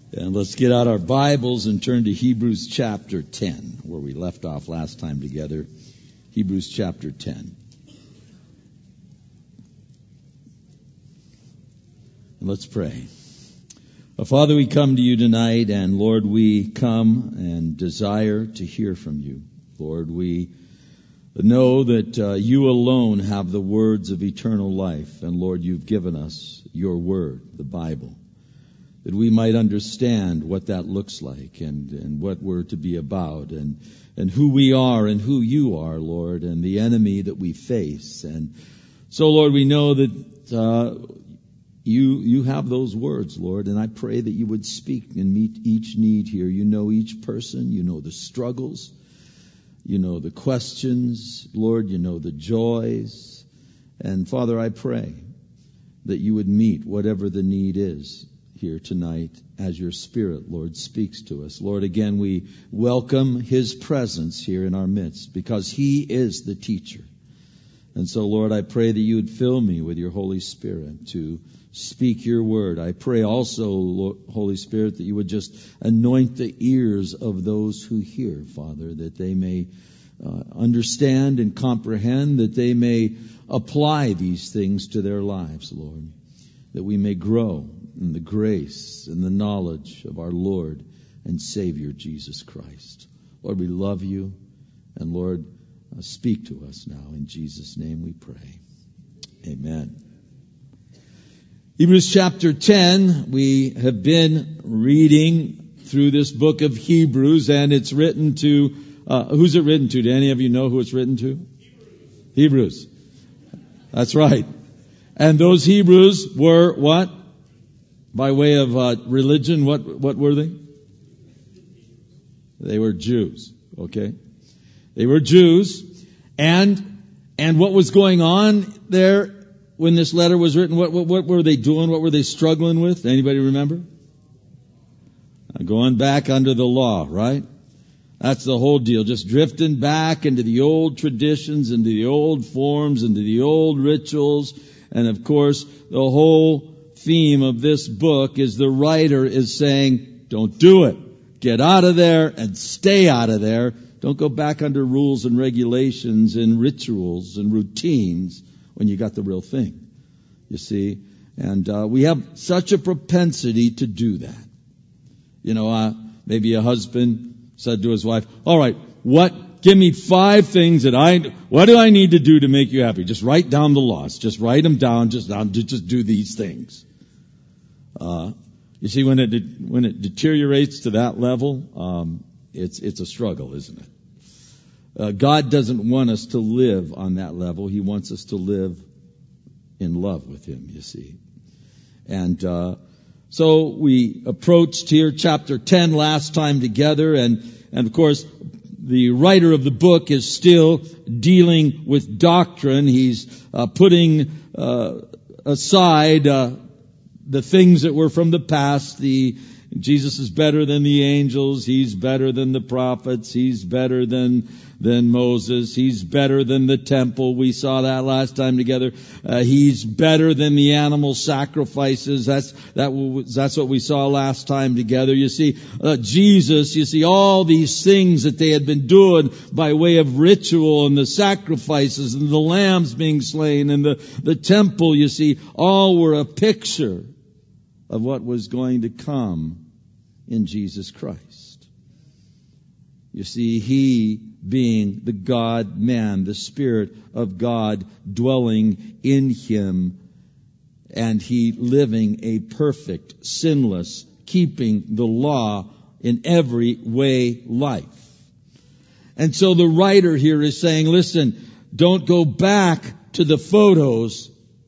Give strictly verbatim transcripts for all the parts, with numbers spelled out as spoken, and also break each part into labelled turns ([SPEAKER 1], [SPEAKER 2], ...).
[SPEAKER 1] And let's get out our Bibles and turn to Hebrews chapter ten, where we left off last time together. Hebrews chapter ten. And let's pray. Well, Father, we come to you tonight, and Lord, we come and desire to hear from you. Lord, we know that uh, you alone have the words of eternal life, and Lord, you've given us your word, the Bible, that we might understand what that looks like and, and what we're to be about and, and who we are and who you are, Lord, and the enemy that we face. And so, Lord, we know that uh, you you have those words, Lord, and I pray that you would speak and meet each need here. You know each person. You know the struggles. You know the questions, Lord. You know the joys. And, Father, I pray that you would meet whatever the need is here tonight as your Spirit, Lord, speaks to us. Lord, again, we welcome his presence here in our midst because he is the teacher. And so, Lord, I pray that you would fill me with your Holy Spirit to speak your word. I pray also, Lord, Holy Spirit, that you would just anoint the ears of those who hear, Father, that they may uh, understand and comprehend, that they may apply these things to their lives, Lord, that we may grow in the grace and the knowledge of our Lord and Savior, Jesus Christ. Lord, we love you, and Lord, uh, speak to us now. In Jesus' name we pray. Amen. Hebrews chapter ten, we have been reading through this book of Hebrews, and it's written to, uh, who's it written to? Do any of you know who it's written to? Hebrews. Hebrews. That's right. And those Hebrews were what? By way of uh, religion, what what were they? They were Jews, okay? They were Jews, and and what was going on there when this letter was written? What what, what were they doing? What were they struggling with? Anybody remember? Uh, going back under the law, right? That's the whole deal. Just drifting back into the old traditions, into the old forms, into the old rituals, and of course, the whole theme of this book is the writer is saying, don't do it. Get out of there and stay out of there. Don't go back under rules and regulations and rituals and routines when you got the real thing. You see? And uh, we have such a propensity to do that. You know, uh, maybe a husband said to his wife, all right, what, give me five things that I, what do I need to do to make you happy? Just write down the laws. Just write them down. Just, just do these things. Uh, you see, when it when it deteriorates to that level, um, it's it's a struggle, isn't it? Uh, God doesn't want us to live on that level. He wants us to live in love with Him. You see, and uh, so we approached here chapter ten last time together, and and of course the writer of the book is still dealing with doctrine. He's uh, putting uh, aside. Uh, The things that were from the past, the Jesus is better than the angels. He's better than the prophets. He's better than than Moses. He's better than the temple. We saw that last time together. Uh, he's better than the animal sacrifices. That's that. That's what we saw last time together. You see, uh, Jesus. You see all these things that they had been doing by way of ritual and the sacrifices and the lambs being slain and the the temple. You see, all were a picture of what was going to come in Jesus Christ. You see, He being the God-man, the Spirit of God dwelling in Him, and He living a perfect, sinless, keeping the law in every way life. And so the writer here is saying, listen, don't go back to the photos.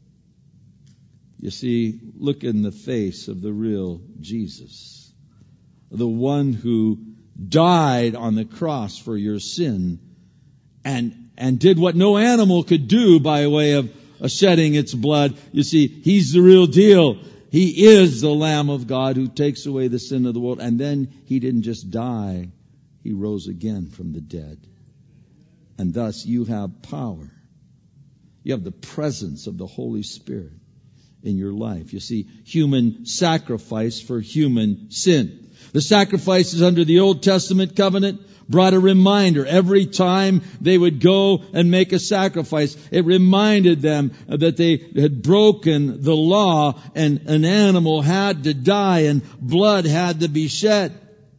[SPEAKER 1] You see, look in the face of the real Jesus, the one who died on the cross for your sin and and did what no animal could do by way of shedding its blood. You see, He's the real deal. He is the Lamb of God who takes away the sin of the world. And then He didn't just die, He rose again from the dead. And thus you have power. You have the presence of the Holy Spirit. in your life. You see, human sacrifice for human sin. The sacrifices under the Old Testament covenant brought a reminder. Every time they would go and make a sacrifice, it reminded them that they had broken the law and an animal had to die and blood had to be shed.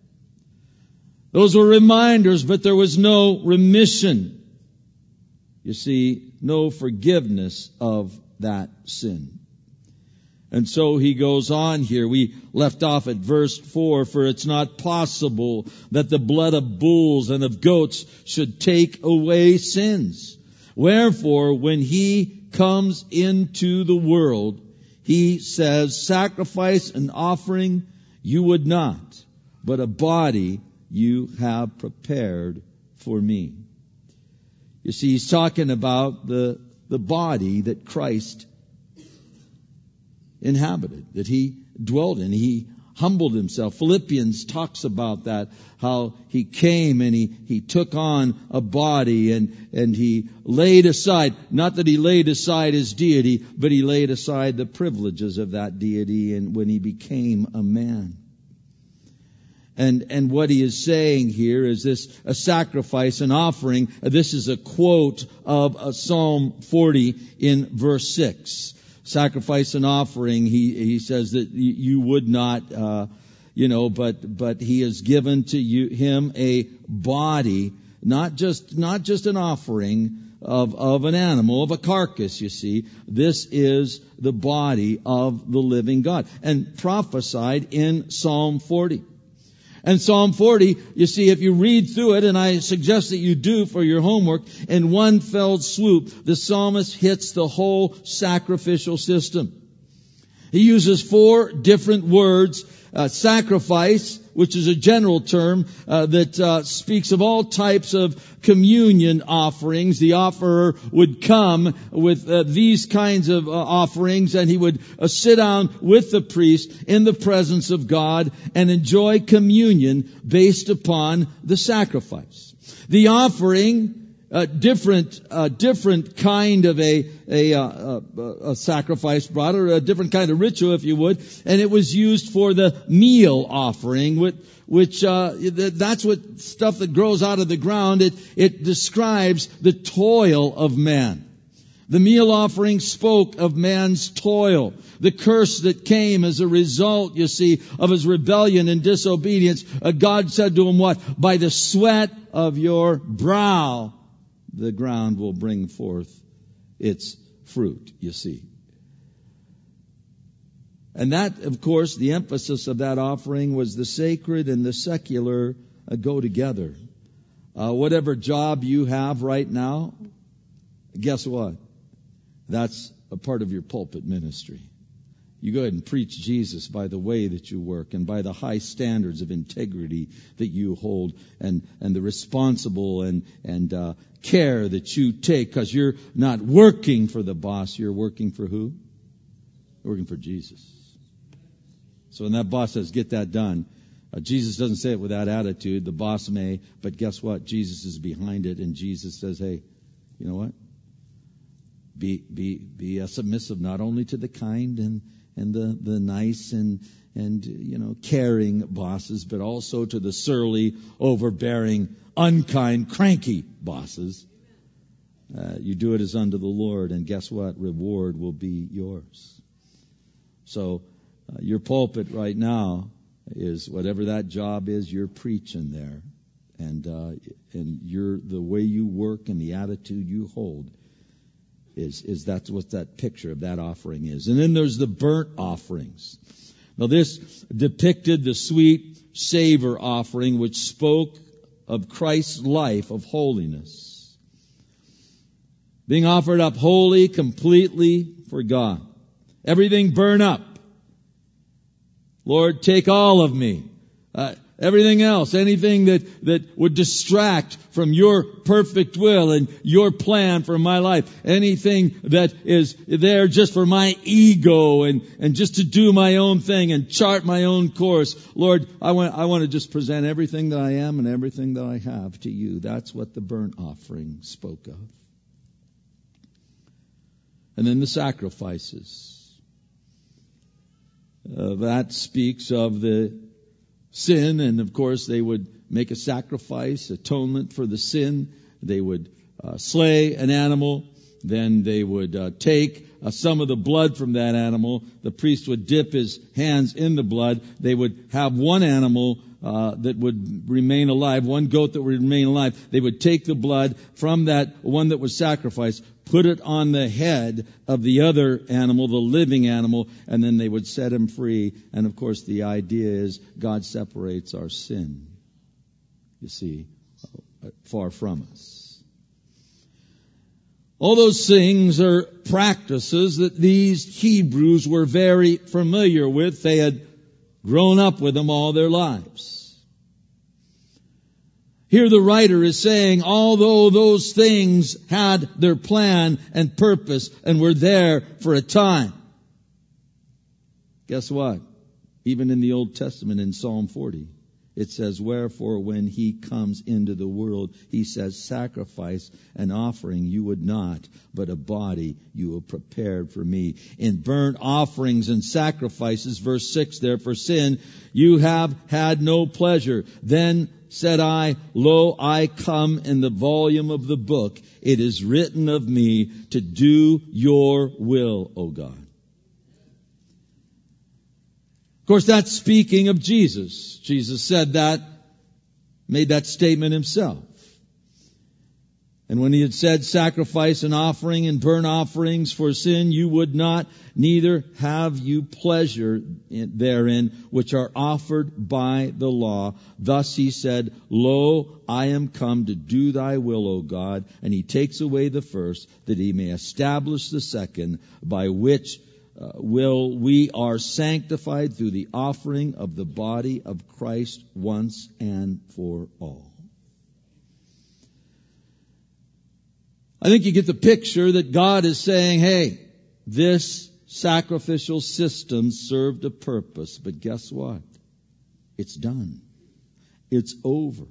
[SPEAKER 1] Those were reminders, but there was no remission. You see, no forgiveness of that sin. And so he goes on here. We left off at verse four. For it's not possible that the blood of bulls and of goats should take away sins. Wherefore, when he comes into the world, he says, sacrifice and offering you would not, but a body you have prepared for me. You see, he's talking about the, the body that Christ inhabited, that he dwelled in. He humbled himself. Philippians talks about that, how he came and he, he took on a body and, and he laid aside, not that he laid aside his deity, but he laid aside the privileges of that deity and when he became a man. And, and what he is saying here is this, a sacrifice, an offering. This is a quote of uh, Psalm forty in verse six. Sacrifice and offering, he, he says that you would not, uh, you know, but, but he has given to you, him a body, not just, not just an offering of, of an animal, of a carcass, you see. This is the body of the living God. And prophesied in Psalm forty. And Psalm forty, you see, if you read through it, and I suggest that you do for your homework, in one fell swoop, the psalmist hits the whole sacrificial system. He uses four different words, uh, sacrifice, which is a general term uh, that uh, speaks of all types of communion offerings. The offerer would come with uh, these kinds of uh, offerings, and he would uh, sit down with the priest in the presence of God and enjoy communion based upon the sacrifice. The offering, Uh, different, uh, different kind of a, a, uh, a sacrifice brought, or a different kind of ritual, if you would, and it was used for the meal offering, which, which uh, that's what stuff that grows out of the ground. It, it describes the toil of man. The meal offering spoke of man's toil, the curse that came as a result, you see, of his rebellion and disobedience. Uh, God said to him, what? By the sweat of your brow, the ground will bring forth its fruit, you see. And that, of course, the emphasis of that offering was the sacred and the secular uh, go together. Uh, whatever job you have right now, guess what? That's a part of your pulpit ministry. You go ahead and preach Jesus by the way that you work and by the high standards of integrity that you hold and, and the responsible and, and uh, care that you take, because you're not working for the boss. You're working for who? You're working for Jesus. So when that boss says, get that done, uh, Jesus doesn't say it with that attitude. The boss may, but guess what? Jesus is behind it, and Jesus says, hey, you know what? Be, be, be uh, submissive not only to the kind and and the, the nice and, and, you know, caring bosses, but also to the surly, overbearing, unkind, cranky bosses. Uh, you do it as unto the Lord, and guess what? Reward will be yours. So, uh, your pulpit right now is whatever that job is, you're preaching there. And, uh, and you're, the way you work and the attitude you hold Is, is that's what that picture of that offering is. And then there's the burnt offerings. Now this depicted the sweet savor offering, which spoke of Christ's life of holiness. Being offered up wholly, completely for God. Everything burn up. Lord, take all of me. Uh, Everything else, anything that, that would distract from your perfect will and your plan for my life, anything that is there just for my ego and, and just to do my own thing and chart my own course. Lord, I want, I want to just present everything that I am and everything that I have to you. That's what the burnt offering spoke of. And then the sacrifices. Uh, that speaks of the sin, and of course they would make a sacrifice, atonement for the sin. They would uh, slay an animal, then they would uh, take uh, some of the blood from that animal. The priest would dip his hands in the blood. They would have one animal uh, that would remain alive, one goat that would remain alive. They would take the blood from that one that was sacrificed, put it on the head of the other animal, the living animal, and then they would set him free. And of course the idea is God separates our sin, you see, far from us. All those things are practices that these Hebrews were very familiar with. They had grown up with them all their lives. Here the writer is saying, although those things had their plan and purpose and were there for a time, guess what? Even in the Old Testament in Psalm forty, it says, wherefore when he comes into the world, he says, sacrifice and offering you would not, but a body you have prepared for me. In burnt offerings and sacrifices, verse six there, for sin, you have had no pleasure. Then said I, lo, I come in the volume of the book. It is written of me to do your will, O God. Of course, that's speaking of Jesus. Jesus said that, made that statement himself. And when he had said sacrifice and offering and burnt offerings for sin, you would not, neither have you pleasure therein, which are offered by the law. Thus he said, lo, I am come to do thy will, O God. And he takes away the first, that he may establish the second, by which Uh, will we are sanctified through the offering of the body of Christ once and for all. I think you get the picture that God is saying, hey, this sacrificial system served a purpose, but guess what? It's done. It's over.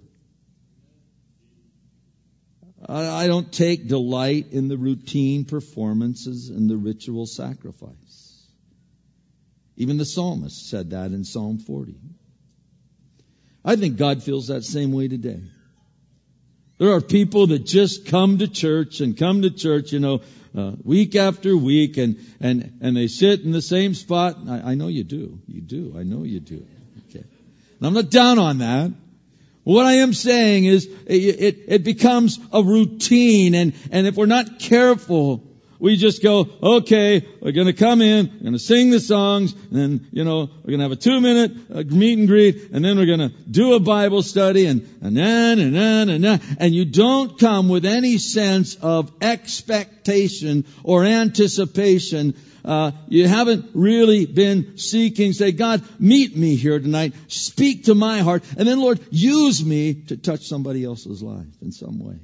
[SPEAKER 1] I don't take delight in the routine performances and the ritual sacrifice. Even the psalmist said that in Psalm forty. I think God feels that same way today. There are people that just come to church and come to church, you know, uh, week after week, and, and, and they sit in the same spot. I, I know you do. You do. I know you do. Okay. And I'm not down on that. What I am saying is it, it, it becomes a routine, and, and if we're not careful, we just go, okay, we're going to come in, we're going to sing the songs, and then, you know, we're going to have a two-minute uh, meet and greet, and then we're going to do a Bible study, and and then, and then, and then, and you don't come with any sense of expectation or anticipation. Uh, you haven't really been seeking, say, God, meet me here tonight, speak to my heart, and then, Lord, use me to touch somebody else's life in some way.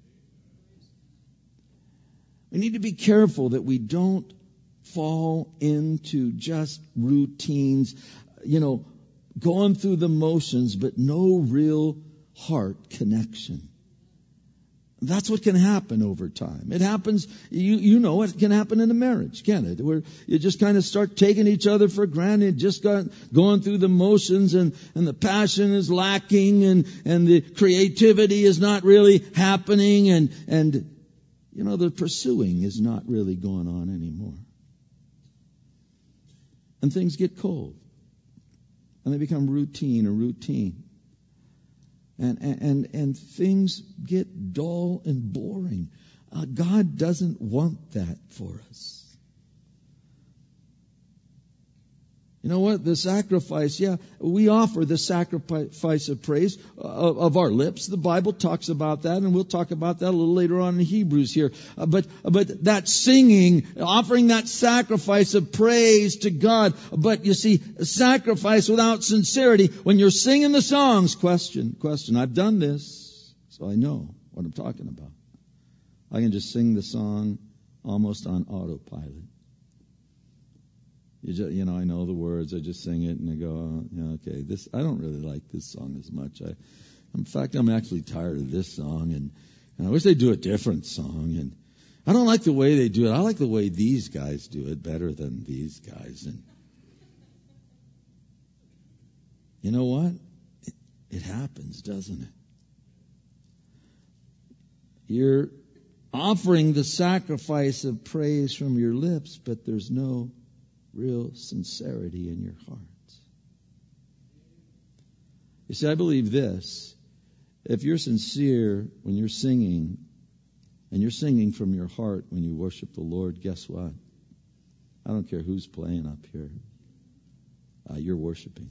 [SPEAKER 1] We need to be careful that we don't fall into just routines, you know, going through the motions, but no real heart connection. That's what can happen over time. It happens, you you know, it can happen in a marriage, can't it? Where you just kind of start taking each other for granted, just got, going through the motions, and, and the passion is lacking, and, and the creativity is not really happening, and, and, you know, the pursuing is not really going on anymore. And things get cold. And they become routine or routine. And, and, and things get dull and boring. Uh, God doesn't want that for us. You know what? The sacrifice, yeah, we offer the sacrifice of praise of, of our lips. The Bible talks about that, and we'll talk about that a little later on in Hebrews here. Uh, but, but that singing, offering that sacrifice of praise to God. But you see, sacrifice without sincerity, when you're singing the songs, question, question. I've done this, so I know what I'm talking about. I can just sing the song almost on autopilot. You, just, you know, I know the words. I just sing it, and I go, oh, yeah, okay. This I don't really like this song as much. I, in fact, I'm actually tired of this song, and, and I wish they'd do a different song. And I don't like the way they do it. I like the way these guys do it better than these guys. And you know what? It, it happens, doesn't it? You're offering the sacrifice of praise from your lips, but there's no real sincerity in your heart. You see, I believe this. If you're sincere when you're singing, and you're singing from your heart when you worship the Lord, guess what? I don't care who's playing up here. Uh, you're worshiping.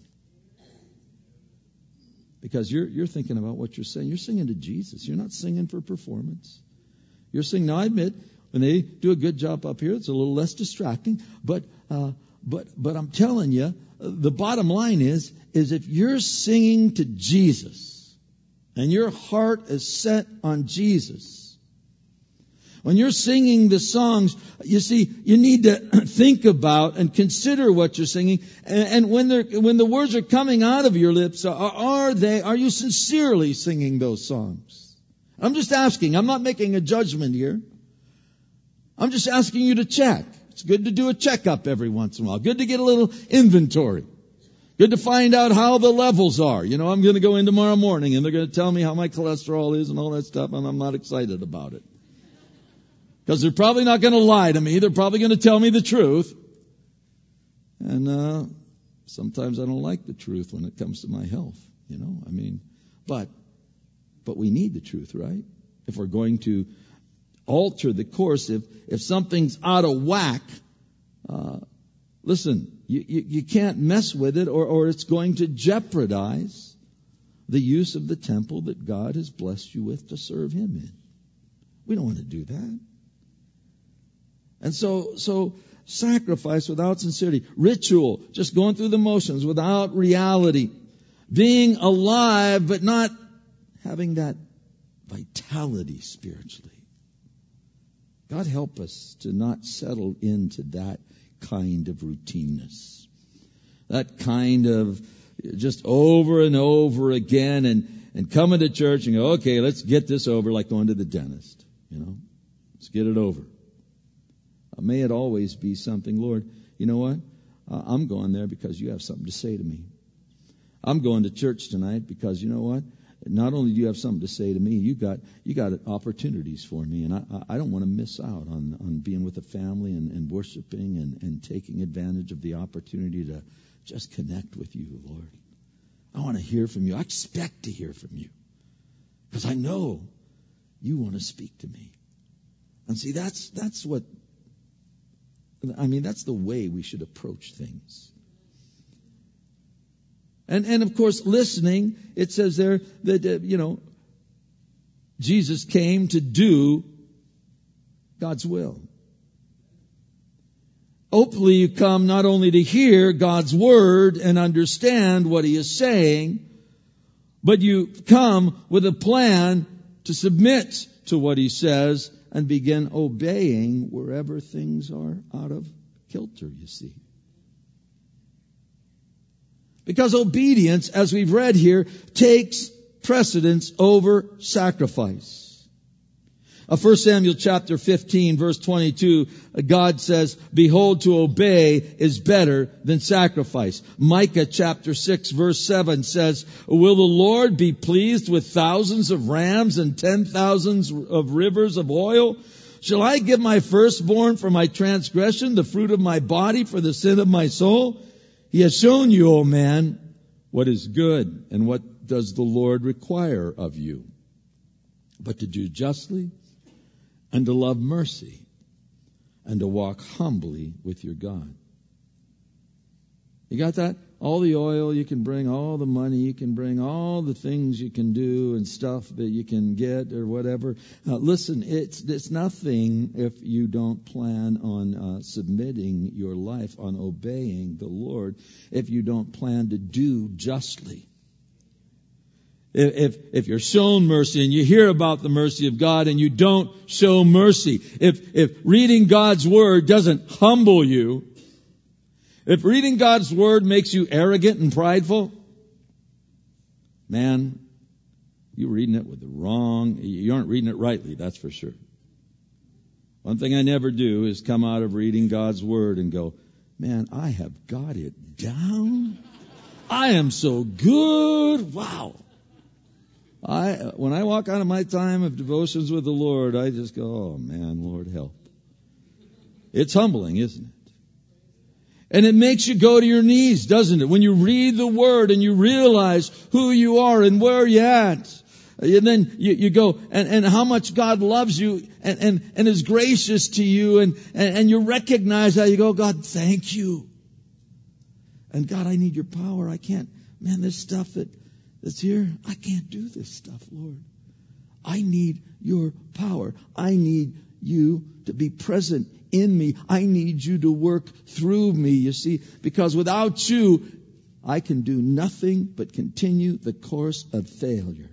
[SPEAKER 1] Because you're you're thinking about what you're saying. You're singing to Jesus. You're not singing for performance. You're singing. Now, I admit, when they do a good job up here, it's a little less distracting. But uh, but but I'm telling you, the bottom line is, is if you're singing to Jesus and your heart is set on Jesus, when you're singing the songs, you see, you need to think about and consider what you're singing. And, and when they're, when the words are coming out of your lips, are, are they, are you sincerely singing those songs? I'm just asking. I'm not making a judgment here. I'm just asking you to check. It's good to do a checkup every once in a while. Good to get a little inventory. Good to find out how the levels are. You know, I'm going to go in tomorrow morning and they're going to tell me how my cholesterol is and all that stuff, and I'm not excited about it. Because they're probably not going to lie to me. They're probably going to tell me the truth. And uh sometimes I don't like the truth when it comes to my health. You know, I mean, but but we need the truth, right? If we're going to alter the course, if if something's out of whack, uh listen, you, you, you can't mess with it, or, or it's going to jeopardize the use of the temple that God has blessed you with to serve Him in. We don't want to do that. And so, so sacrifice without sincerity, ritual, just going through the motions without reality, being alive but not having that vitality spiritually. God help us to not settle into that kind of routineness, that kind of just over and over again, and, and coming to church and go, okay, let's get this over, like going to the dentist, you know, let's get it over. Uh, may it always be something, Lord, you know what? Uh, I'm going there because you have something to say to me. I'm going to church tonight because, you know what? Not only do you have something to say to me, you got you got opportunities for me, and I, I don't want to miss out on, on being with the family and, and worshiping and, and taking advantage of the opportunity to just connect with you, Lord. I want to hear from you. I expect to hear from you because I know you want to speak to me. And see, that's that's what I mean. That's the way we should approach things. And, and of course, listening, it says there that, uh, you know, Jesus came to do God's will. Hopefully you come not only to hear God's word and understand what He is saying, but you come with a plan to submit to what He says and begin obeying wherever things are out of kilter, you see. Because obedience, as we've read here, takes precedence over sacrifice. Uh, First Samuel chapter fifteen, verse twenty-two, uh, God says, behold, to obey is better than sacrifice. Micah chapter six, verse seven says, will the Lord be pleased with thousands of rams and ten thousands of rivers of oil? Shall I give my firstborn for my transgression, the fruit of my body for the sin of my soul? He has shown you, O man, what is good, and what does the Lord require of you, but to do justly, and to love mercy, and to walk humbly with your God. You got that? All the oil you can bring, all the money you can bring, all the things you can do and stuff that you can get or whatever. Uh, listen, it's it's nothing if you don't plan on uh, submitting your life, on obeying the Lord, if you don't plan to do justly. If, if if you're shown mercy and you hear about the mercy of God and you don't show mercy, if if reading God's word doesn't humble you, if reading God's word makes you arrogant and prideful, man, you're reading it with the wrong, you aren't reading it rightly, that's for sure. One thing I never do is come out of reading God's word and go, man, I have got it down. I am so good. Wow. I, when I walk out of my time of devotions with the Lord, I just go, oh man, Lord help. It's humbling, isn't it? And it makes you go to your knees, doesn't it? When you read the Word and you realize who you are and where you're at. And then you, you go, and, and how much God loves you and, and, and is gracious to you. And, and, and you recognize that. You go, God, thank you. And God, I need your power. I can't, man, this stuff that, that's here, I can't do this stuff, Lord. I need your power. I need you to be present in me. I need you to work through me, you see, because without you, I can do nothing but continue the course of failure.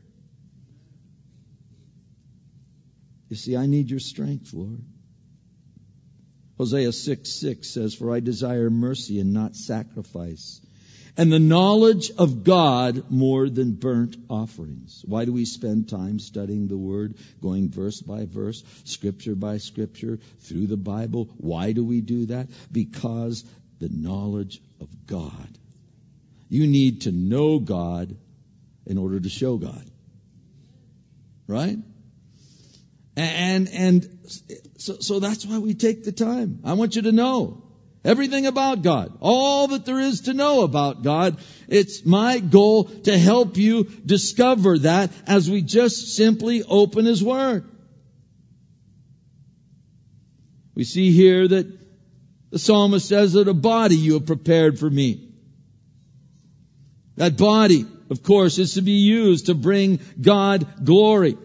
[SPEAKER 1] You see, I need your strength, Lord. Hosea six six says, for I desire mercy and not sacrifice, and the knowledge of God more than burnt offerings. Why do we spend time studying the Word, going verse by verse, scripture by scripture, through the Bible? Why do we do that? Because the knowledge of God. You need to know God in order to show God. Right? And, and so, so that's why we take the time. I want you to know everything about God, all that there is to know about God. It's my goal to help you discover that as we just simply open His Word. We see here that the psalmist says that a body you have prepared for me. That body, of course, is to be used to bring God glory.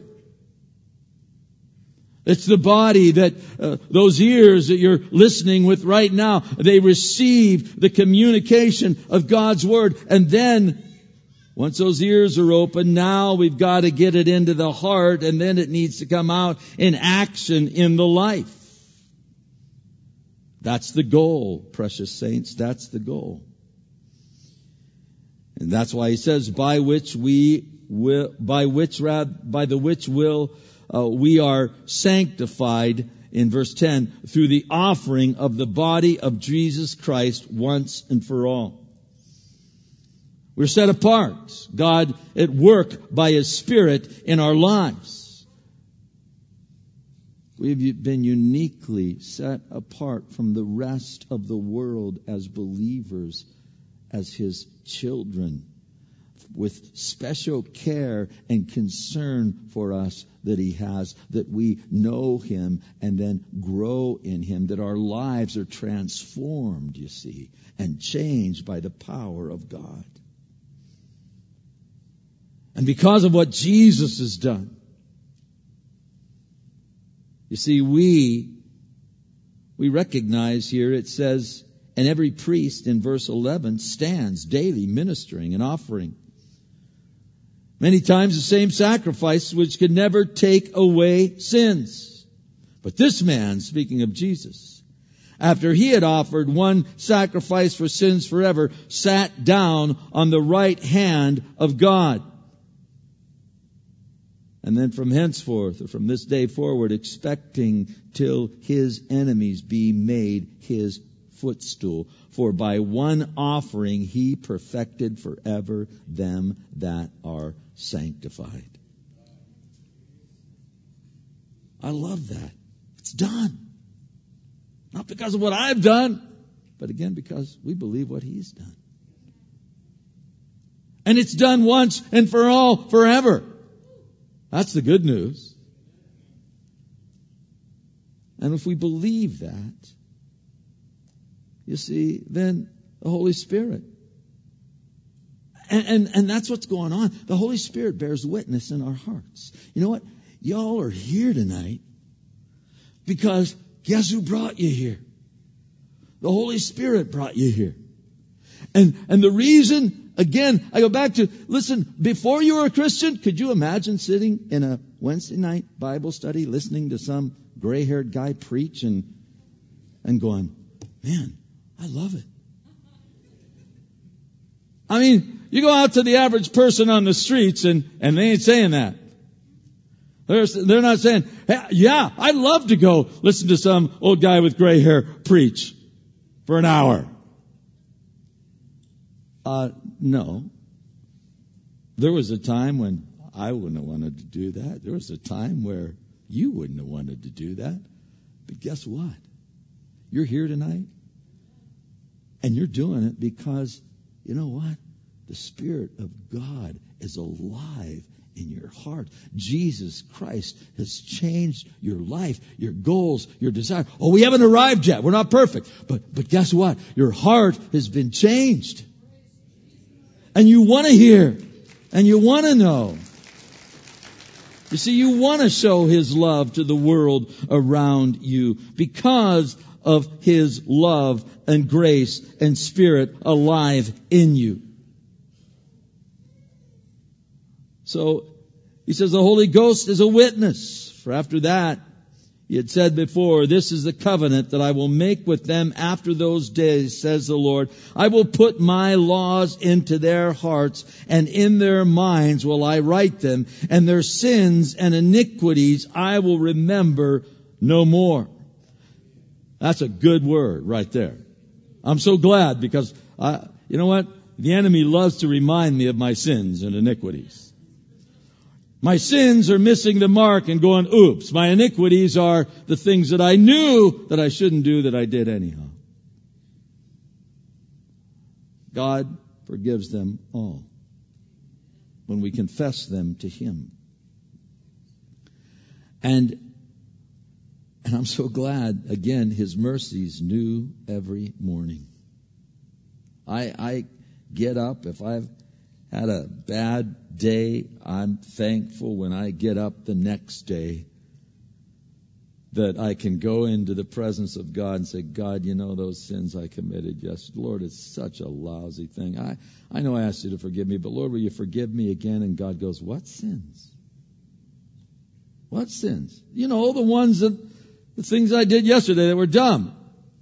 [SPEAKER 1] It's the body that, uh, those ears that you're listening with right now, they receive the communication of God's Word. And then, once those ears are open, now we've got to get it into the heart, and then it needs to come out in action in the life. That's the goal, precious saints. That's the goal. And that's why he says, by which we will, by which, rather, by the which will, Uh, we are sanctified, in verse ten, through the offering of the body of Jesus Christ once and for all. We're set apart. God at work by His Spirit in our lives. We've been uniquely set apart from the rest of the world as believers, as His children, with special care and concern for us that He has, that we know Him and then grow in Him, that our lives are transformed, you see, and changed by the power of God. And because of what Jesus has done, you see, we, we recognize here it says, and every priest in verse eleven stands daily ministering and offering many times the same sacrifice which could never take away sins. But this man, speaking of Jesus, after He had offered one sacrifice for sins forever, sat down on the right hand of God. And then from henceforth, or from this day forward, expecting till His enemies be made His footstool. For by one offering He perfected forever them that are sanctified. I love that. It's done. Not because of what I've done, but again because we believe what He's done. And it's done once and for all, forever. That's the good news. And if we believe that, you see, then the Holy Spirit. And, and, and that's what's going on. The Holy Spirit bears witness in our hearts. You know what? Y'all are here tonight because guess who brought you here? The Holy Spirit brought you here. And, and the reason, again, I go back to, listen, before you were a Christian, could you imagine sitting in a Wednesday night Bible study listening to some gray-haired guy preach and, and going, man, I love it. I mean, you go out to the average person on the streets and, and they ain't saying that. They're, they're not saying, hey, yeah, I'd love to go listen to some old guy with gray hair preach for an hour. Uh, no. There was a time when I wouldn't have wanted to do that. There was a time where you wouldn't have wanted to do that. But guess what? You're here tonight, and you're doing it because, you know what? The Spirit of God is alive in your heart. Jesus Christ has changed your life, your goals, your desire. Oh, we haven't arrived yet. We're not perfect. But, but guess what? Your heart has been changed. And you want to hear, and you want to know. You see, you want to show His love to the world around you because of His love and grace and Spirit alive in you. So, he says the Holy Ghost is a witness. For after that, he had said before, this is the covenant that I will make with them after those days, says the Lord. I will put my laws into their hearts, and in their minds will I write them, and their sins and iniquities I will remember no more. That's a good word right there. I'm so glad because, I, you know what? The enemy loves to remind me of my sins and iniquities. My sins are missing the mark and going, oops. My iniquities are the things that I knew that I shouldn't do that I did anyhow. God forgives them all when we confess them to Him. And, and I'm so glad, again, His mercies new every morning. I, I get up if I've had a bad day, I'm thankful when I get up the next day that I can go into the presence of God and say, God, you know those sins I committed yesterday. Lord, it's such a lousy thing. I, I know I asked you to forgive me, but Lord, will you forgive me again? And God goes, what sins? What sins? You know, the ones that, the things I did yesterday that were dumb.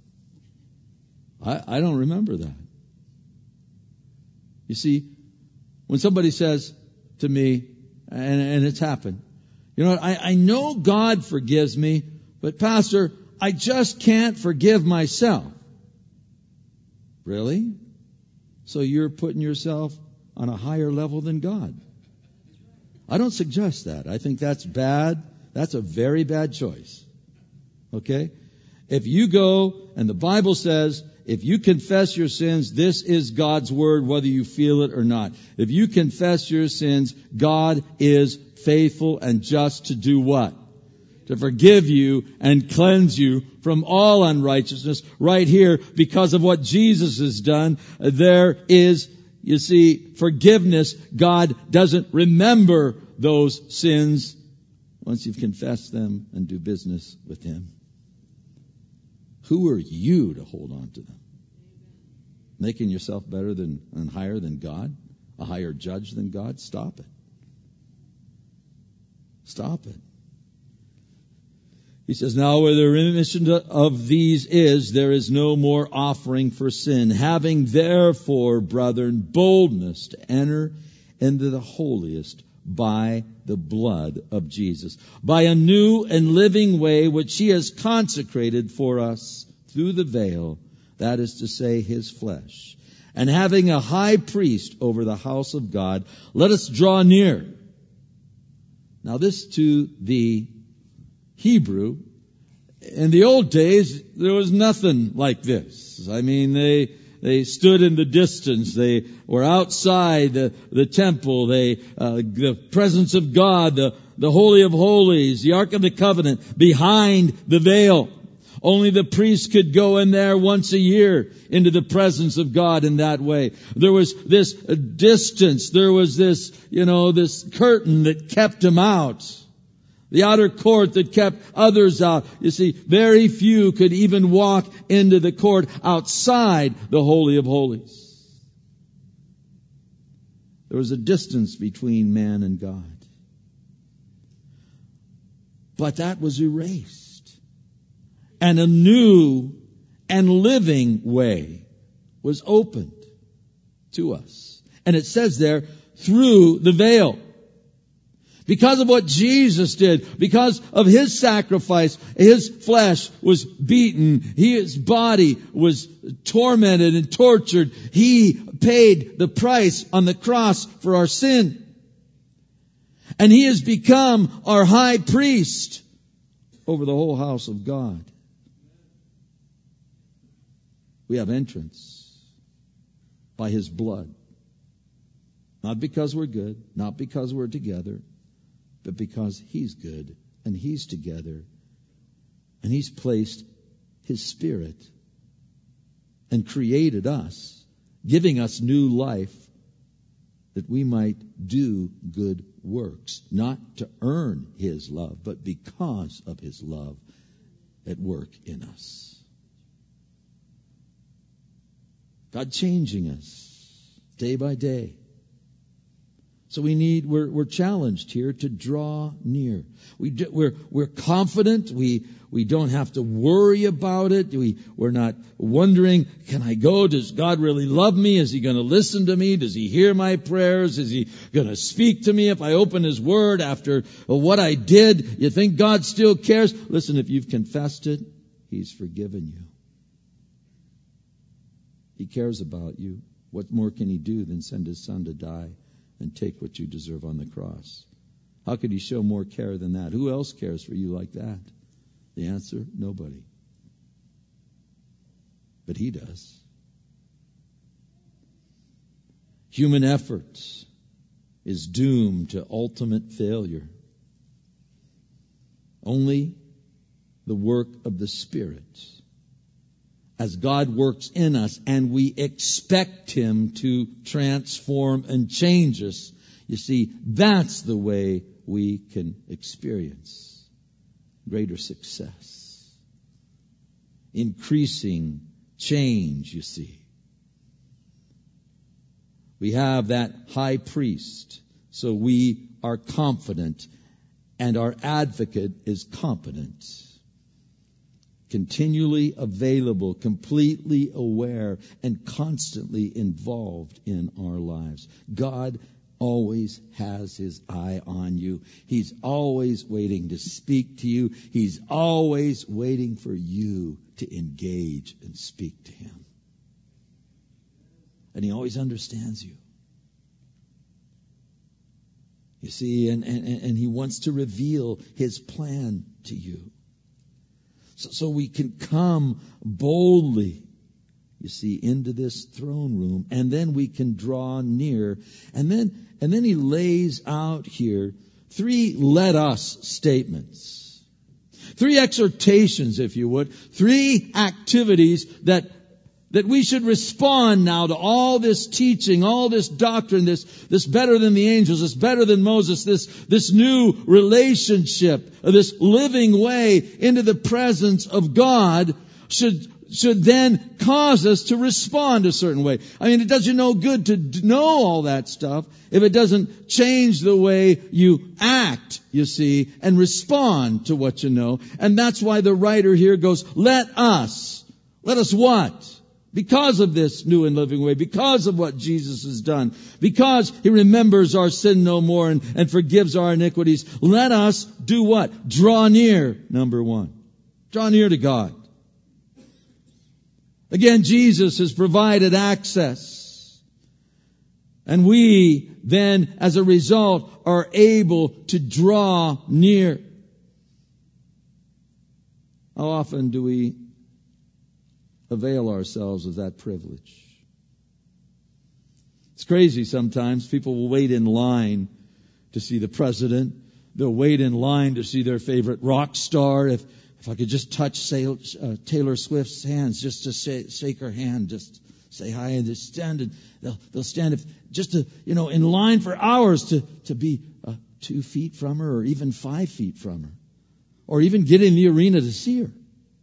[SPEAKER 1] I, I don't remember that. You see, when somebody says to me, and, and it's happened, you know, I, I know God forgives me, but Pastor, I just can't forgive myself. Really? So you're putting yourself on a higher level than God. I don't suggest that. I think that's bad. That's a very bad choice. Okay? If you go, and the Bible says, if you confess your sins, this is God's word, whether you feel it or not. If you confess your sins, God is faithful and just to do what? To forgive you and cleanse you from all unrighteousness. Right here, because of what Jesus has done, there is, you see, forgiveness. God doesn't remember those sins once you've confessed them and do business with Him. Who are you to hold on to them? Making yourself better than and higher than God? A higher judge than God? Stop it. Stop it. He says, now where the remission of these is, there is no more offering for sin. Having therefore, brethren, boldness to enter into the holiest by the blood of Jesus, by a new and living way which He has consecrated for us through the veil, that is to say, His flesh. And having a high priest over the house of God, let us draw near. Now this to the Hebrew, in the old days, there was nothing like this. I mean, they They stood in the distance. They were outside the, the temple. They, uh, the presence of God, the, the Holy of Holies, the Ark of the Covenant, behind the veil. Only the priest could go in there once a year into the presence of God in that way. There was this distance. There was this, you know, this curtain that kept him out. The outer court that kept others out. You see, very few could even walk into the court outside the Holy of Holies. There was a distance between man and God. But that was erased. And a new and living way was opened to us. And it says there, through the veil. Because of what Jesus did, because of His sacrifice, His flesh was beaten, His body was tormented and tortured. He paid the price on the cross for our sin. And He has become our high priest over the whole house of God. We have entrance by His blood. Not because we're good, not because we're together, but because He's good and He's together and He's placed His Spirit and created us, giving us new life that we might do good works, not to earn His love, but because of His love at work in us. God changing us day by day. So we need, we're, we're challenged here to draw near. We do, we're, we're confident. We, we don't have to worry about it. We, we're not wondering, can I go? Does God really love me? Is He going to listen to me? Does He hear my prayers? Is He going to speak to me if I open His Word after what I did? You think God still cares? Listen, if you've confessed it, He's forgiven you. He cares about you. What more can He do than send His Son to die and take what you deserve on the cross? How could He show more care than that? Who else cares for you like that? The answer, nobody. But He does. Human effort is doomed to ultimate failure. Only the work of the Spirit, as God works in us and we expect Him to transform and change us, you see, that's the way we can experience greater success. Increasing change, you see. We have that high priest, so we are confident, and our advocate is competent. Continually available, completely aware, and constantly involved in our lives. God always has His eye on you. He's always waiting to speak to you. He's always waiting for you to engage and speak to Him. And He always understands you. You see, and, and, and He wants to reveal His plan to you. So, so we can come boldly, you see, into this throne room, and then we can draw near. And then, and then He lays out here three let us statements. Three exhortations, if you would. Three activities that That we should respond now to all this teaching, all this doctrine, this, this better than the angels, this better than Moses, this, this new relationship, this living way into the presence of God should, should then cause us to respond a certain way. I mean, it does you no good to know all that stuff if it doesn't change the way you act, you see, and respond to what you know. And that's why the writer here goes, let us, let us what? Because of this new and living way, because of what Jesus has done, because He remembers our sin no more and, and forgives our iniquities, let us do what? Draw near, number one. Draw near to God. Again, Jesus has provided access. And we then, as a result, are able to draw near. How often do we avail ourselves of that privilege? It's crazy sometimes. People will wait in line to see the president. They'll wait in line to see their favorite rock star. If if I could just touch say, uh, Taylor Swift's hands, just to say, shake her hand, just say hi, and just stand. And they'll they'll stand if just to you know in line for hours to to be uh, two feet from her, or even five feet from her, or even get in the arena to see her.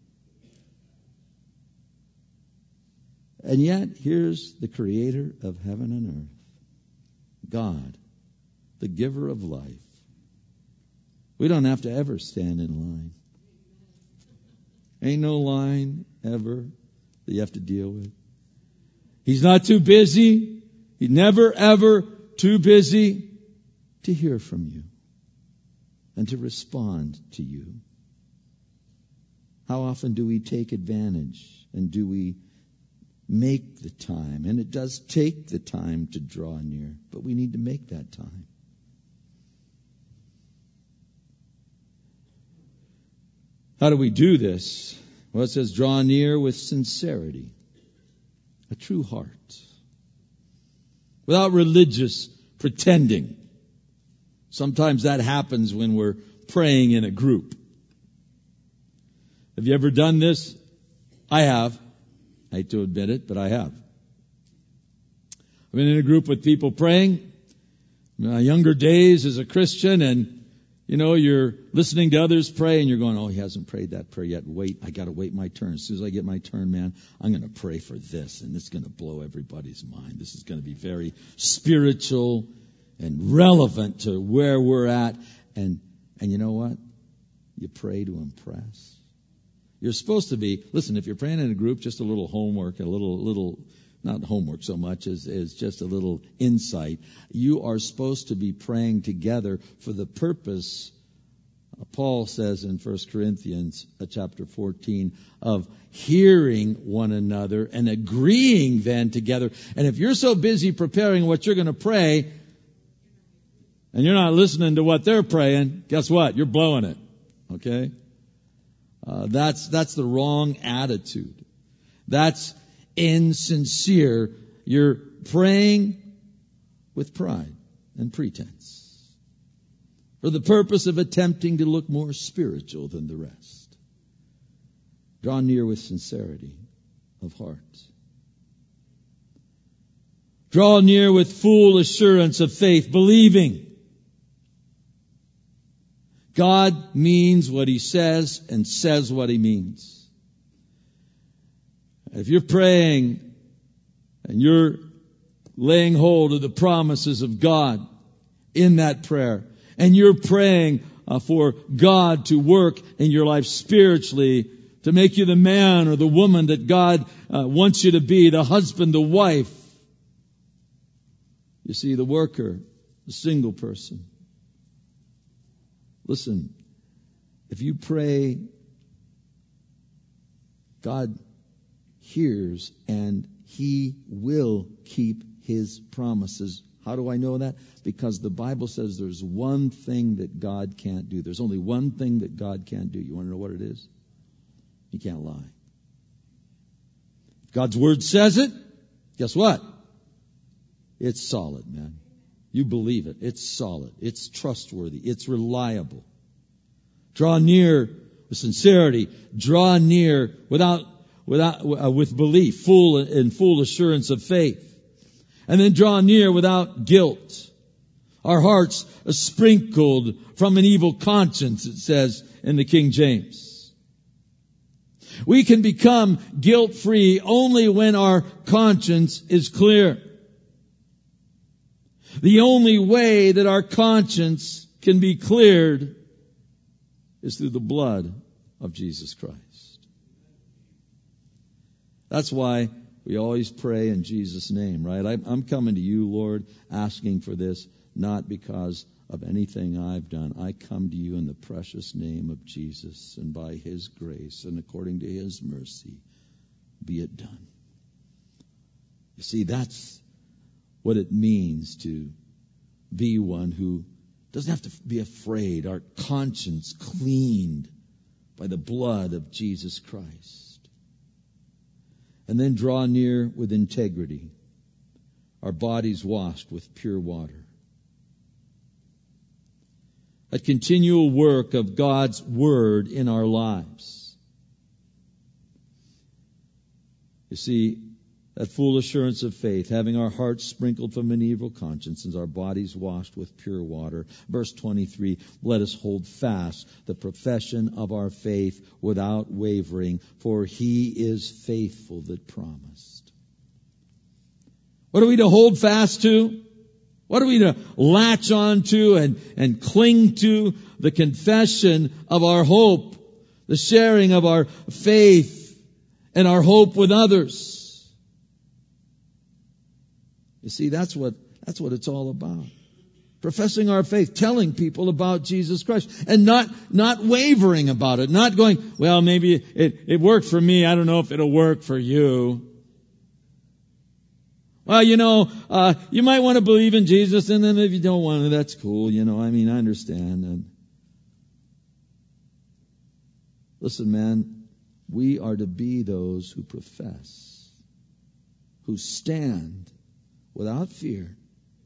[SPEAKER 1] And yet, here's the Creator of heaven and earth, God, the giver of life. We don't have to ever stand in line. Ain't no line ever that you have to deal with. He's not too busy. He's never, ever too busy to hear from you. and to respond to you. How often do we take advantage and do we make the time? And it does take the time to draw near, but we need to make that time. How do we do this? Well, it says, draw near with sincerity, a true heart, without religious pretending. Sometimes that happens when we're praying in a group. Have you ever done this? I have. I hate to admit it, but I have. I've been in a group with people praying. In my younger days as a Christian, and you know, you're listening to others pray and you're going, oh, he hasn't prayed that prayer yet. Wait, I got to wait my turn. As soon as I get my turn, man, I'm going to pray for this, and it's going to blow everybody's mind. This is going to be very spiritual and relevant to where we're at. And, and you know what? You pray to impress. You're supposed to be, listen, if you're praying in a group, just a little homework, a little, little, not homework so much as, as just a little insight. You are supposed to be praying together for the purpose, uh, Paul says in First Corinthians uh, chapter fourteen, of hearing one another and agreeing then together. And if you're so busy preparing what you're going to pray and you're not listening to what they're praying, guess what? You're blowing it. Okay? Uh, that's, that's the wrong attitude. That's insincere. You're praying with pride and pretense for the purpose of attempting to look more spiritual than the rest. Draw near with sincerity of heart. Draw near with full assurance of faith, believing God means what He says and says what He means. If you're praying and you're laying hold of the promises of God in that prayer, and you're praying uh, for God to work in your life spiritually, to make you the man or the woman that God uh, wants you to be, the husband, the wife. You see, the worker, the single person. Listen, if you pray, God hears and He will keep His promises. How do I know that? Because the Bible says there's one thing that God can't do. There's only one thing that God can't do. You want to know what it is? He can't lie. If God's Word says it, guess what? It's solid, man. You believe it. It's solid. It's trustworthy. It's reliable. Draw near with sincerity. Draw near without, without, uh, with belief, full and full assurance of faith. And then draw near without guilt. Our hearts are sprinkled from an evil conscience, it says in the King James. We can become guilt-free only when our conscience is clear. The only way that our conscience can be cleared is through the blood of Jesus Christ. That's why we always pray in Jesus' name, right? I'm coming to you, Lord, asking for this, not because of anything I've done. I come to you in the precious name of Jesus, and by His grace and according to His mercy, be it done. You see, that's what it means to be one who doesn't have to be afraid. Our conscience cleaned by the blood of Jesus Christ. And then draw near with integrity. Our bodies washed with pure water. A continual work of God's Word in our lives. You see, that full assurance of faith, having our hearts sprinkled from an evil conscience and our bodies washed with pure water. Verse twenty-three, let us hold fast the profession of our faith without wavering, for He is faithful that promised. What are we to hold fast to? What are we to latch on to and, and cling to? The confession of our hope, the sharing of our faith and our hope with others. You see, that's what, that's what it's all about. Professing our faith, telling people about Jesus Christ, and not, not wavering about it, not going, well, maybe it, it worked for me, I don't know if it'll work for you. Well, you know, uh, you might want to believe in Jesus, and then if you don't want to, that's cool, you know, I mean, I understand. And listen, man, we are to be those who profess, who stand without fear,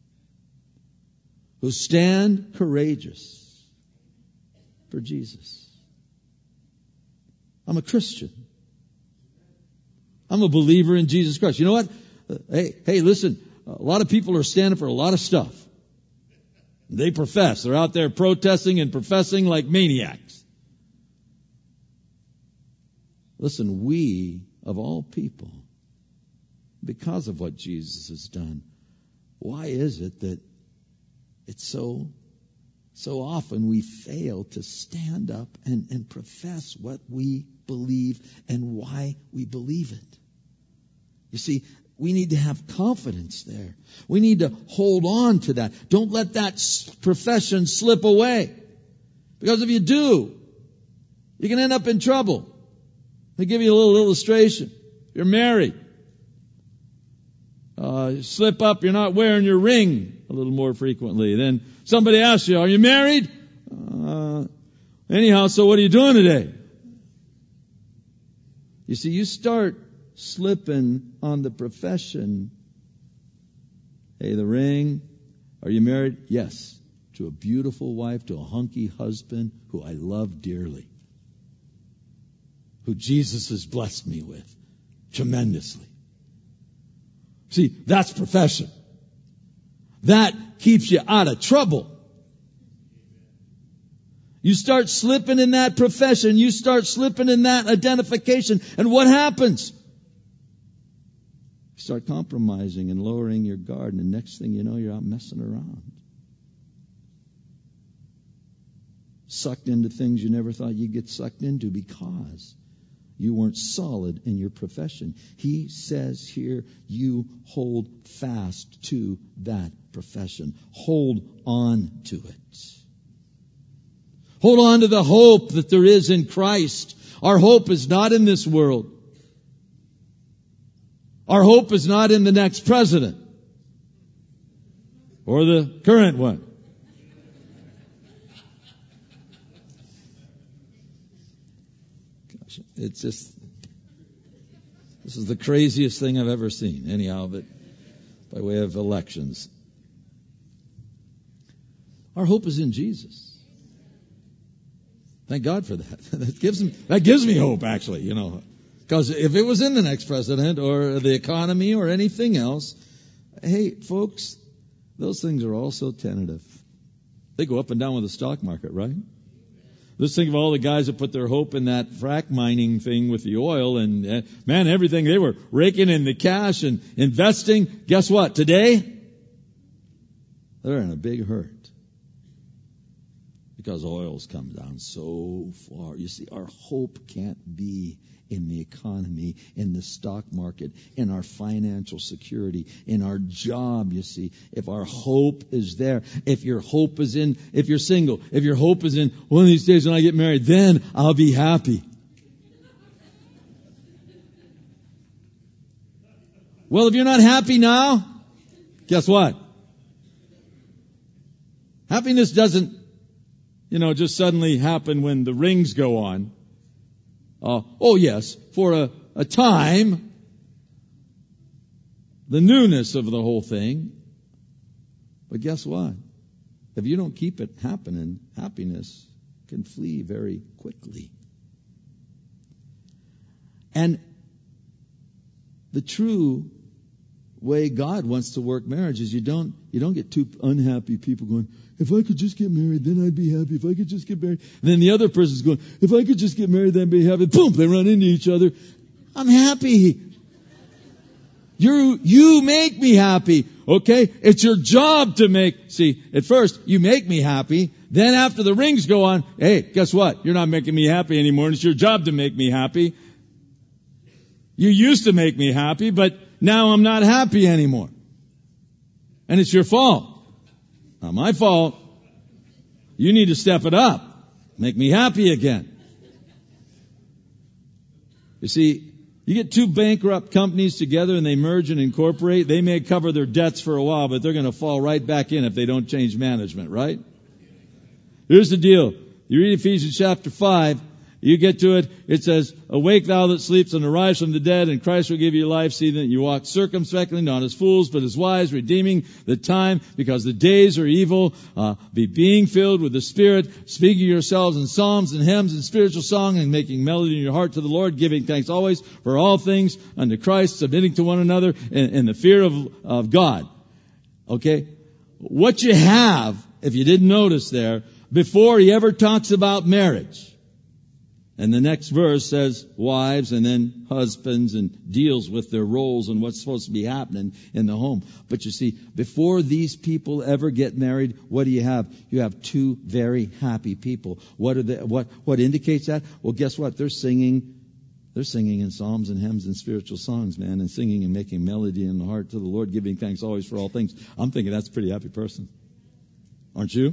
[SPEAKER 1] who stand courageous for Jesus. I'm a Christian. I'm a believer in Jesus Christ. You know what? Hey, hey, listen, a lot of people are standing for a lot of stuff. They profess. They're out there protesting and professing like maniacs. Listen, we, of all people, because of what Jesus has done, why is it that it's so, so often we fail to stand up and, and profess what we believe and why we believe it? You see, we need to have confidence there. We need to hold on to that. Don't let that profession slip away. Because if you do, you can end up in trouble. Let me give you a little illustration. You're married. Uh, you slip up, you're not wearing your ring a little more frequently. Then somebody asks you, are you married? Uh, anyhow, so what are you doing today? You see, you start slipping on the profession. Hey, the ring. Are you married? Yes. To a beautiful wife, to a hunky husband who I love dearly. Who Jesus has blessed me with tremendously. See, that's profession. That keeps you out of trouble. You start slipping in that profession. You start slipping in that identification. And what happens? You start compromising and lowering your guard. And the next thing you know, you're out messing around. Sucked into things you never thought you'd get sucked into because you weren't solid in your profession. He says here, you hold fast to that profession. Hold on to it. Hold on to the hope that there is in Christ. Our hope is not in this world. Our hope is not in the next president or the current one. Gosh, it's just, this is the craziest thing I've ever seen, anyhow, but by way of elections. Our hope is in Jesus. Thank God for that. That gives me, that gives me hope, actually, you know. Because if it was in the next president or the economy or anything else, hey, folks, those things are all so tentative. They go up and down with the stock market, right? Let's think of all the guys that put their hope in that frack mining thing with the oil and, uh, man, everything. They were raking in the cash and investing. Guess what? Today, they're in a big hurt. Because oil's come down so far. You see, our hope can't be in the economy, in the stock market, in our financial security, in our job, you see. If our hope is there, if your hope is in, if you're single, if your hope is in one of these days when I get married, then I'll be happy. Well, if you're not happy now, guess what? Happiness doesn't, you know, just suddenly happen when the rings go on. Uh, oh yes, for a, a time, the newness of the whole thing. But guess what? If you don't keep it happening, happiness can flee very quickly. And the true way God wants to work marriage is you don't, you don't get two unhappy people going, if I could just get married, then I'd be happy. If I could just get married. And then the other person's going, if I could just get married, then I'd be happy. Boom, they run into each other. I'm happy. You, you make me happy. Okay? It's your job to make, see, at first, you make me happy. Then after the rings go on, hey, guess what? You're not making me happy anymore, and it's your job to make me happy. You used to make me happy, but now I'm not happy anymore. And it's your fault. Not my fault. You need to step it up. Make me happy again. You see, you get two bankrupt companies together and they merge and incorporate. They may cover their debts for a while, but they're going to fall right back in if they don't change management, right? Here's the deal. You read Ephesians chapter five. You get to it, it says, awake thou that sleeps and arise from the dead, and Christ will give you life. See that you walk circumspectly, not as fools, but as wise, redeeming the time, because the days are evil. Uh, be being filled with the Spirit, speaking to yourselves in psalms and hymns and spiritual song, and making melody in your heart to the Lord, giving thanks always for all things unto Christ, submitting to one another in, in the fear of, of God. Okay? What you have, if you didn't notice there, before he ever talks about marriage. And the next verse says wives and then husbands and deals with their roles and what's supposed to be happening in the home. But you see, before these people ever get married, what do you have? You have two very happy people. What are the, what, what indicates that? Well, guess what? They're singing, they're singing in psalms and hymns and spiritual songs, man, and singing and making melody in the heart to the Lord, giving thanks always for all things. I'm thinking that's a pretty happy person. Aren't you?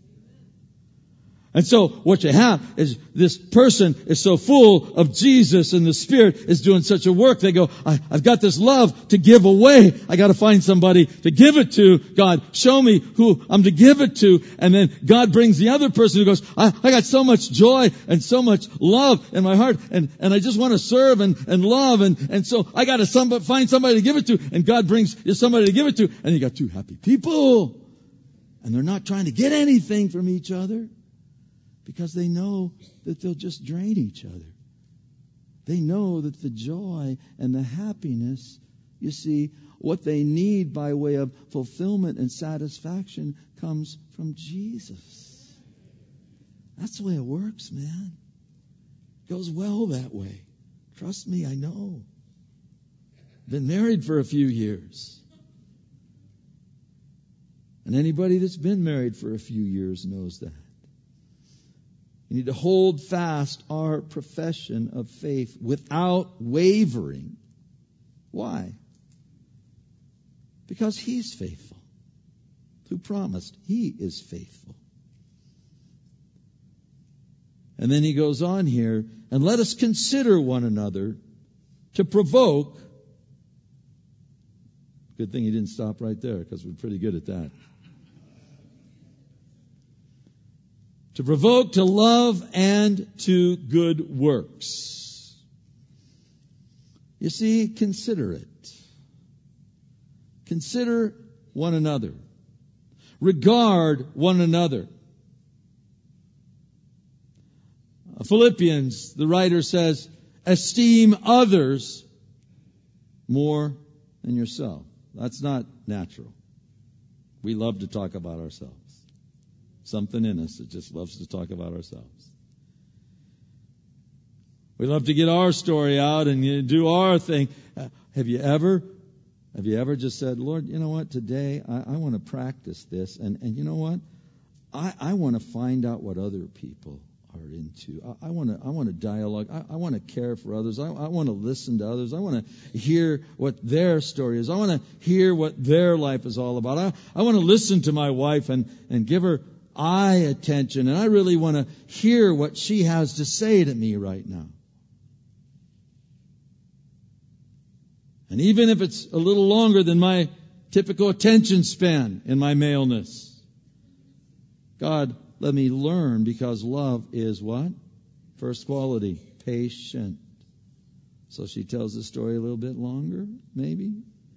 [SPEAKER 1] And so what you have is this person is so full of Jesus and the Spirit is doing such a work. They go, I, I've got this love to give away. I got to find somebody to give it to. God, show me who I'm to give it to. And then God brings the other person who goes, I, I got so much joy and so much love in my heart. And, and I just want to serve and, and love. And, and so I got to somebody, find somebody to give it to. And God brings you somebody to give it to. And you got two happy people. And they're not trying to get anything from each other. Because they know that they'll just drain each other. They know that the joy and the happiness, you see, what they need by way of fulfillment and satisfaction comes from Jesus. That's the way it works, man. It goes well that way. Trust me, I know. Been married for a few years. And anybody that's been married for a few years knows that. You need to hold fast our profession of faith without wavering. Why? Because He's faithful. Who promised? He is faithful. And then he goes on here, and let us consider one another to provoke. Good thing he didn't stop right there, because we're pretty good at that. To provoke to love and to good works. You see, consider it. Consider one another. Regard one another. Philippians, the writer says, esteem others more than yourself. That's not natural. We love to talk about ourselves. Something in us that just loves to talk about ourselves. We love to get our story out and do our thing. Have you ever, have you ever just said, Lord, you know what, today I, I want to practice this. And, and you know what? I, I want to find out what other people are into. I, I want to, I want to dialogue. I, I want to care for others. I, I want to listen to others. I want to hear what their story is. I want to hear what their life is all about. I, I want to listen to my wife and, and give her eye attention, and I really want to hear what she has to say to me right now. And even if it's a little longer than my typical attention span in my maleness, God, let me learn, because love is what? First quality, patient. So she tells the story a little bit longer, maybe.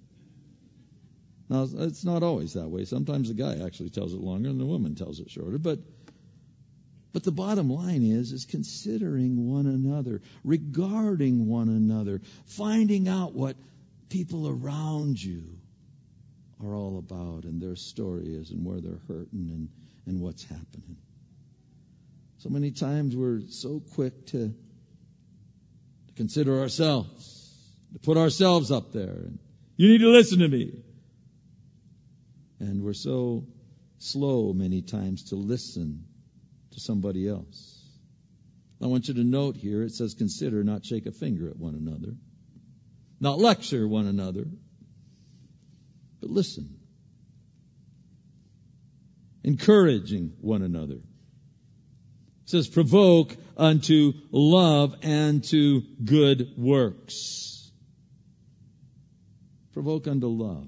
[SPEAKER 1] Now, it's not always that way. Sometimes the guy actually tells it longer and the woman tells it shorter. But but the bottom line is, is considering one another, regarding one another, finding out what people around you are all about and their story is and where they're hurting and, and what's happening. So many times we're so quick to, to consider ourselves, to put ourselves up there. And you need to listen to me. And we're so slow many times to listen to somebody else. I want you to note here, it says consider, not shake a finger at one another. Not lecture one another. But listen. encouraging one another. It says, provoke unto love and to good works. Provoke unto love.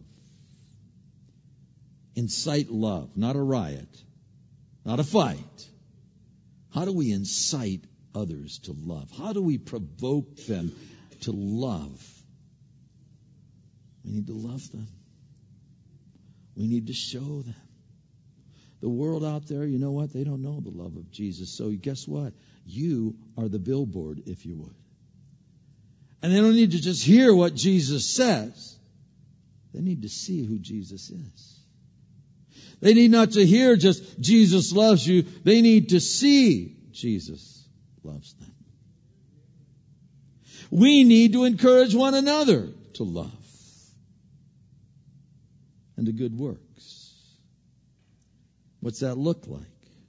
[SPEAKER 1] Incite love, not a riot, not a fight. How do we incite others to love? How do we provoke them to love? We need to love them. We need to show them. The world out there, you know what? They don't know the love of Jesus. So guess what? You are the billboard, if you would. And they don't need to just hear what Jesus says. They need to see who Jesus is. They need not to hear just Jesus loves you. They need to see Jesus loves them. We need to encourage one another to love and to good works. What's that look like?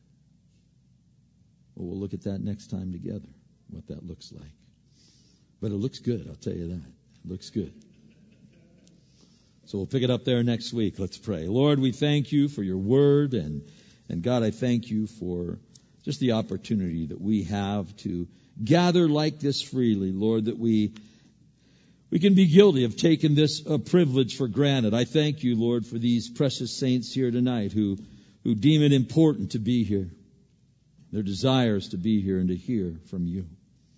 [SPEAKER 1] Well, we'll look at that next time together, what that looks like. But it looks good, I'll tell you that. It looks good. So we'll pick it up there next week. Let's pray. Lord, we thank you for your word. And, and God, I thank you for just the opportunity that we have to gather like this freely, Lord, that we we can be guilty of taking this uh, privilege for granted. I thank you, Lord, for these precious saints here tonight who, who deem it important to be here. Their desires to be here and to hear from you,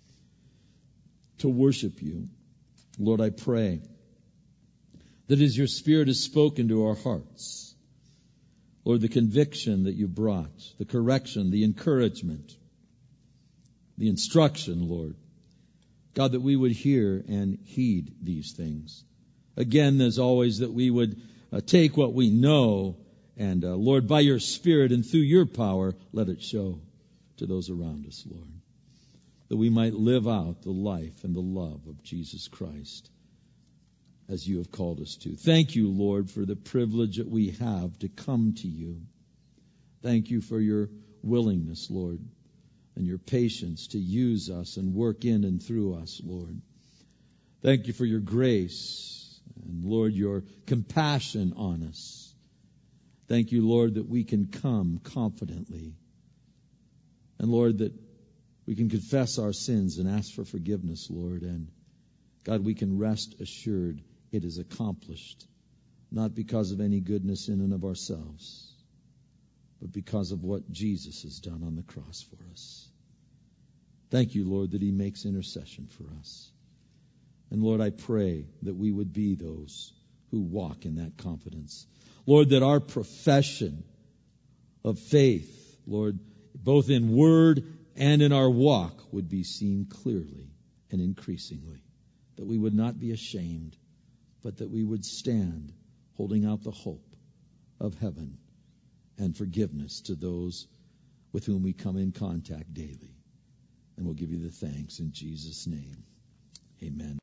[SPEAKER 1] to worship you. Lord, I pray that as your Spirit has spoken to our hearts, Lord, the conviction that you brought, the correction, the encouragement, the instruction, Lord, God, that we would hear and heed these things. Again, as always, that we would uh, take what we know and, uh, Lord, by your Spirit and through your power, let it show to those around us, Lord, that we might live out the life and the love of Jesus Christ as you have called us to. Thank you, Lord, for the privilege that we have to come to you. Thank you for your willingness, Lord, and your patience to use us and work in and through us, Lord. Thank you for your grace and, Lord, your compassion on us. Thank you, Lord, that we can come confidently. And, Lord, that we can confess our sins and ask for forgiveness, Lord. And, God, we can rest assured it is accomplished, not because of any goodness in and of ourselves, but because of what Jesus has done on the cross for us. Thank you, Lord, that he makes intercession for us. And, Lord, I pray that we would be those who walk in that confidence. Lord, that our profession of faith, Lord, both in word and in our walk, would be seen clearly and increasingly. That we would not be ashamed, but that we would stand holding out the hope of heaven and forgiveness to those with whom we come in contact daily. And we'll give you the thanks in Jesus' name. Amen.